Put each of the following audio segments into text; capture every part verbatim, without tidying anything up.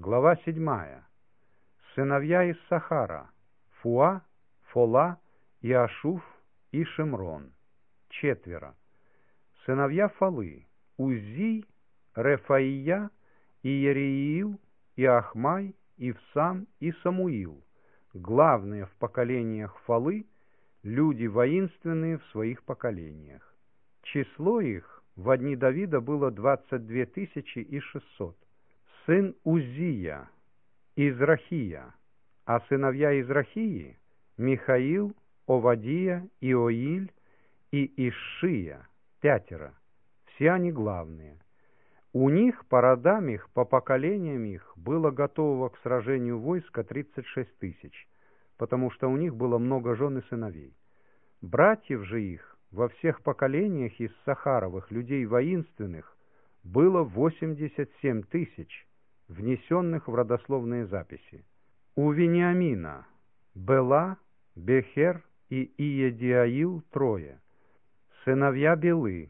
Глава седьмая. Сыновья из Сахара: Фуа, Фола, Иашуф и Шимрон. Четверо. Сыновья Фалы: Уззий, Рефаия, Иериил, Иахмай, Ивсам и Самуил. Главные в поколениях Фалы, люди воинственные в своих поколениях. Число их в дни Давида было двадцать две тысячи и шестьсот. Сын Уззия: Израхия, а сыновья Израхии: Михаил, Овадия, Иоиль и Ишшия, пятеро. Все они главные. У них по родам их, по поколениям их было готового к сражению войска тридцать шесть тысяч, потому что у них было много жен и сыновей. Братьев же их во всех поколениях из Сахаровых, людей воинственных, было восемьдесят семь тысяч, внесенных в родословные записи. У Вениамина: Бела, Бехер и Иедиаил трое. Сыновья Белы: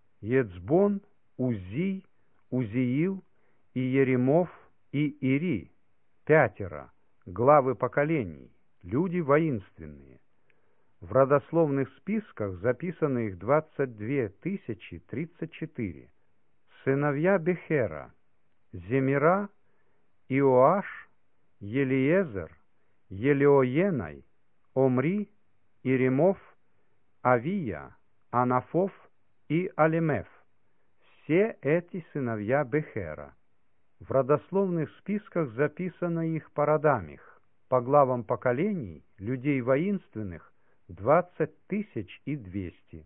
Ецбон, Узий, Узиил, и Еремов и Ири, пятеро, главы поколений, люди воинственные. В родословных списках записано их двадцать две тысячи тридцать четыре. Сыновья Бехера: Земира, Иоаш, Елиезер, Елеоенай, Омри, Иремов, Авия, Анафов и Алемев. Все эти сыновья Бехера. В родословных списках записано их по родам их, по главам поколений, людей воинственных, двадцать тысяч и двести.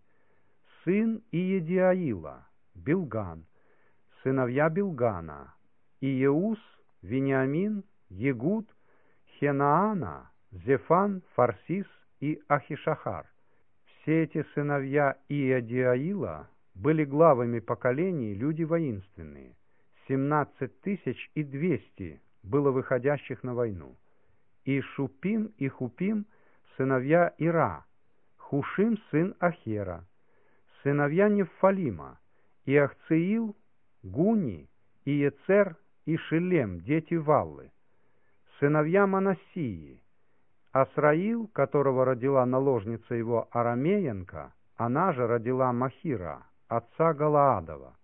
Сын Иедиаила: Билган. Сыновья Билгана: Иеус, Вениамин, Егуд, Хенаана, Зефан, Фарсис и Ахишахар. Все эти сыновья Иедиаила были главами поколений, люди воинственные. семнадцать тысяч и двести было выходящих на войну. И Шупим и Хупим сыновья Ира: Хушим сын Ахера. Сыновья Неффалима: Иахциил, Гуни, Иецер и Шилем, дети Валлы. Сыновья Манассии: Асраил, которого родила наложница его Арамеянка, она же родила Махира, отца Галаадова.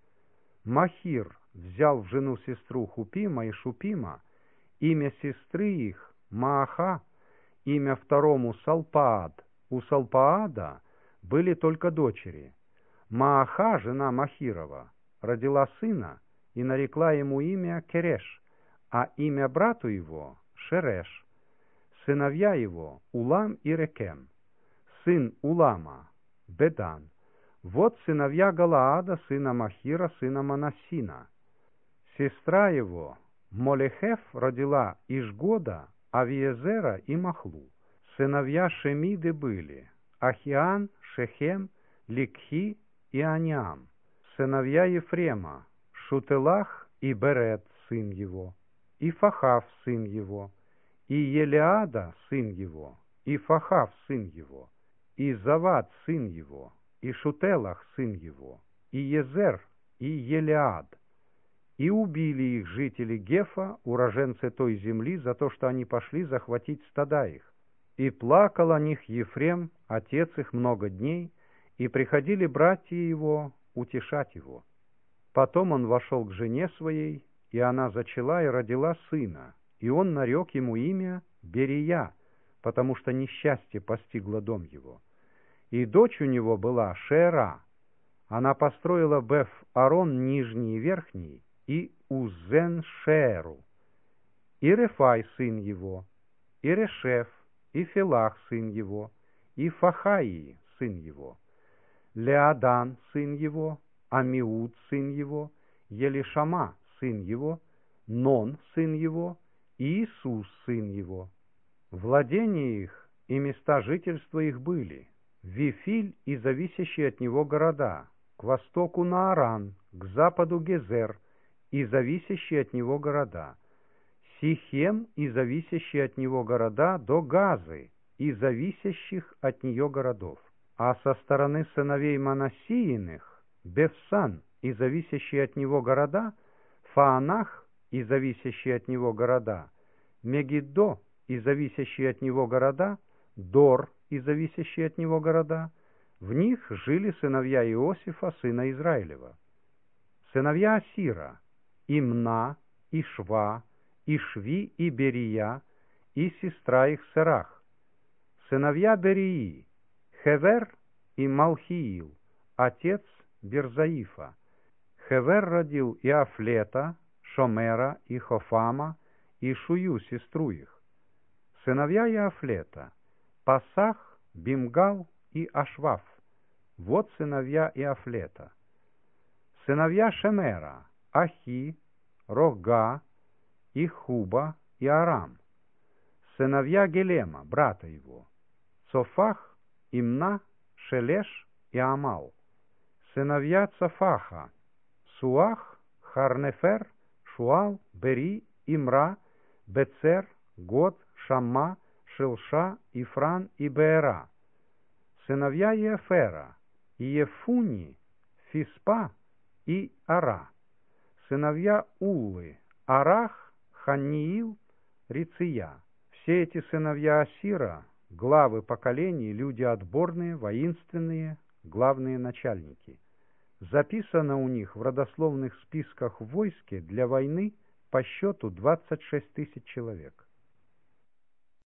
Махир взял в жену сестру Хупима и Шупима, имя сестры их Мааха, имя второму Салпаад. У Салпаада были только дочери. Мааха, жена Махирова, родила сына и нарекла ему имя Кереш, а имя брату его Шереш. Сыновья его Улам и Рекем. Сын Улама Бедан. Вот сыновья Галаада, сына Махира, сына Манассина. Сестра его Молехеф родила Ишгода, Авиезера и Махлу. Сыновья Шемиды были Ахиан, Шехем, Ликхи и Аниам. Сыновья Ефрема: Шутелах и Берет, сын его, и Фахав, сын его, и Елеада, сын его, и Фахав, сын его, и Завад, сын его, и Шутелах, сын его, и Езер, и Елеад. И убили их жители Гефа, уроженцы той земли, за то, что они пошли захватить стада их. И плакал о них Ефрем, отец их, много дней, и приходили братья его утешать его. Потом он вошел к жене своей, и она зачала и родила сына, и он нарек ему имя Берия, потому что несчастье постигло дом его. И дочь у него была Шеера. Она построила Беф-Арон нижний и верхний, и Узен-Шееру. И Рефай, сын его, и Решеф, и Фелах, сын его, и Фахаи, сын его, Леадан, сын его, Амиуд, сын его, Елишама, сын его, Нон, сын его, и Иисус, сын его. Владения их и места жительства их были Вифиль и зависящие от него города, к востоку Нааран, к западу Гезер и зависящие от него города, Сихем и зависящие от него города до Газы и зависящих от нее городов. А со стороны сыновей Манассииных Бефсан и зависящие от него города, Фаанах и зависящие от него города, Мегиддо и зависящие от него города, Дор и зависящие от него города. В них жили сыновья Иосифа, сына Израилева. Сыновья Асира, Имна, Ишва, Ишви и Берия, и сестра их Серах. Сыновья Берии, Хевер и Малхиил, отец Берзаифа. Хевер родил Иафлета, Шомера и Хофама, и Шую, сестру их. Сыновья Иафлета, Пасах, Бимгал и Ашваф. Вот сыновья Иафлета. Сыновья Шемера, Ахи, Рога, и Хуба и Арам. Сыновья Гелема, брата его, Цофах, Имна, Шелеш и Амал. Сыновья Цофаха, Суах, Харнефер, Шуал, Бери, Имра, Бецер, Год, Шамма, Шилша, Ифран и Беера. Сыновья Ефера, Иефуни, Фиспа и Ара. Сыновья Уллы, Арах, Ханиил, Риция. Все эти сыновья Асира, главы поколений, люди отборные, воинственные, главные начальники. Записано у них в родословных списках в войске для войны по счету двадцать шесть тысяч человек.